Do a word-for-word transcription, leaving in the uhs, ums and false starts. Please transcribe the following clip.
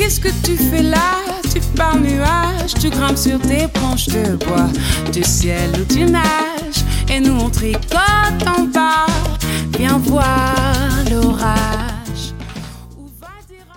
qu'est-ce que tu fais là? Tu pars nuage, tu grimpes sur tes branches de bois, du ciel où tu nages, et nous on tricote en bas. Viens voir l'orage.